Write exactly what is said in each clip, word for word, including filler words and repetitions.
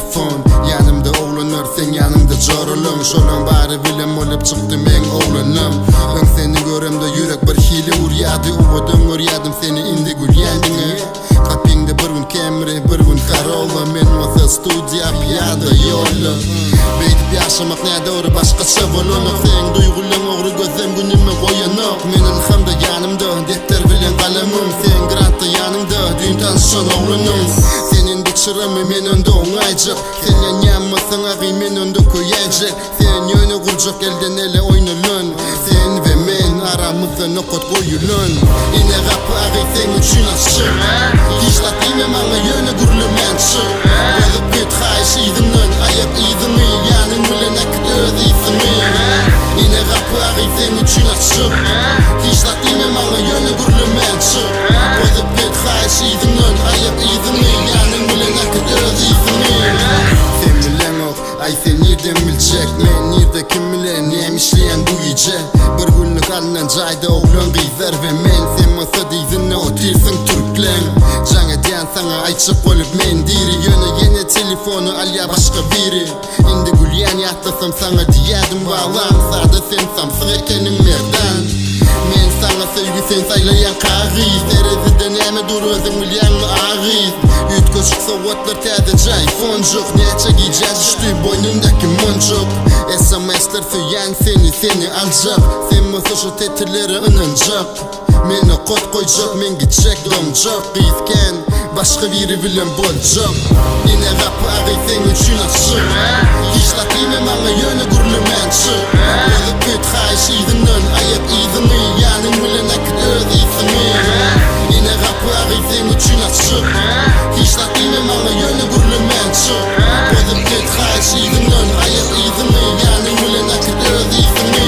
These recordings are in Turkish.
telefon. Yanımda oğlanlar, sen yanımda jorulun. Şolan bari bilim olup çıktı men oğlanım. Ön seni göremde yürek bir hili uryadı. Uvodun uryadım seni indi gül yendini. Kapingde bir gün Camry, bir gün Corolla. Men masa studiya piyada yolla. Beytip yaşamak ne doğru başkaça bolonuk. Sen duygulan oğru gözüm günüme koyanok. Men ilhamda yanımda, defter bilen kalemim. Sen grantta yanımda, düğün tanışan oğlunum. Senin dikşirimi men önde oğaycak. Sen yan yanmasın ağı men önde koyaycak. Sen yönü kurcak elden ele oynulun. Sen ve men aramızda nokot koyulun. Yine kapı ağı sen üçün açık. Dişlat imem ama yönü gurlumen çık. Yazıp git hayş idinin, ayak idini. Yanın bilen akit öz ismi. Yine kapı ağı sen üçün açık. Dişlat imem ama yönü gurlumen çık. Yazıp git hayş idinin, ayak idini. Yanın bilen akit öz ismi. Sen bilen ol, ay sen nereden bilecek? Men nerede kim bilen, neymişleyen bu iyice. Bir günlük alınan cayda oğlan gıyzar ve men. Sen masa deyzinle otirsin Türklen. Canı diyen sana ayçık olup men diri. Yöne yine telefonu al ya başka biri. İndi gülyen yatlasam sana diyedim bağlan. Sağda sen samsın ekenin merdan. Men sana sevgi sen saylayan kağız. Tereziden eme dur özün bilyen mi ağız. Yüt koşuk soğutlar teze cay foncuk. Neçe giyeceğiz düştü boynundaki moncuk. S M S'ler süyen seni seni alacak. Sen masa şu tetirleri ınıncak. Meni kot koyacak, men gidecek domcak. Giyizken başka biri bilen bolcak. Yine kapı ağı sen üçün açık. Dişlat imem ama yönü gurlumen çık. Yazıp git hayş idinin, ayak idini. Yanın bilen akit öz ismi. Yine kapı ağı sen üçün açık. Dişlat imem ama yönü gurlumen çık. Yazıp git hayş idinin, ayak idini. Yanın bilen akit öz ismi.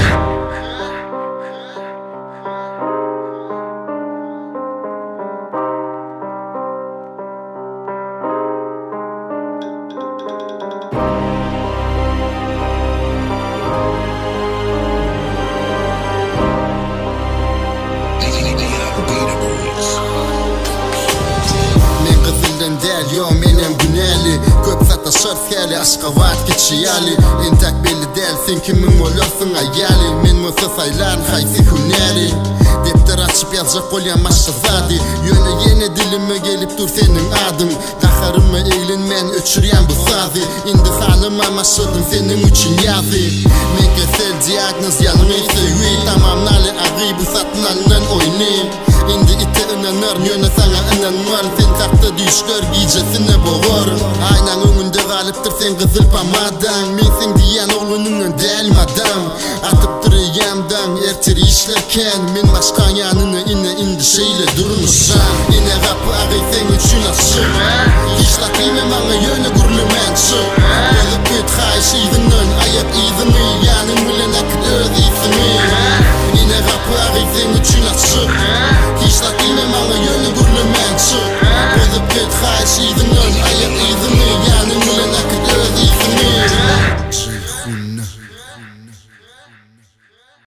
Del yo menem güneli köp sata şarfiyali aşka vaat geçiyali entak belli del sen kimin olursun ayali men masa saylan haysi hüneri defter açıp yazacak olyan maşa zadi yöne yine dilime gelip dur senin adın kaharıma eğlenmen öçüryen bu sazi indi halıma maşadım senin için yazı men kesel diagnoz yanım ise yüy tamamnali ağı bu satın alınan oynayım indi ite inanır yöne sana inanmar sen takta düşler giycesine boğur aynan önünde galiptir sen kızıl pamadan men sen diyen oğlunun önde elmadan atıp duruyamdan ertiri işlerken men başkan yanına ine indi şeyle durmuşsan yine kapı ağı sen üçün açık dişlat imem ama yönü gurlumen çık yazıp git hayş idinin ayak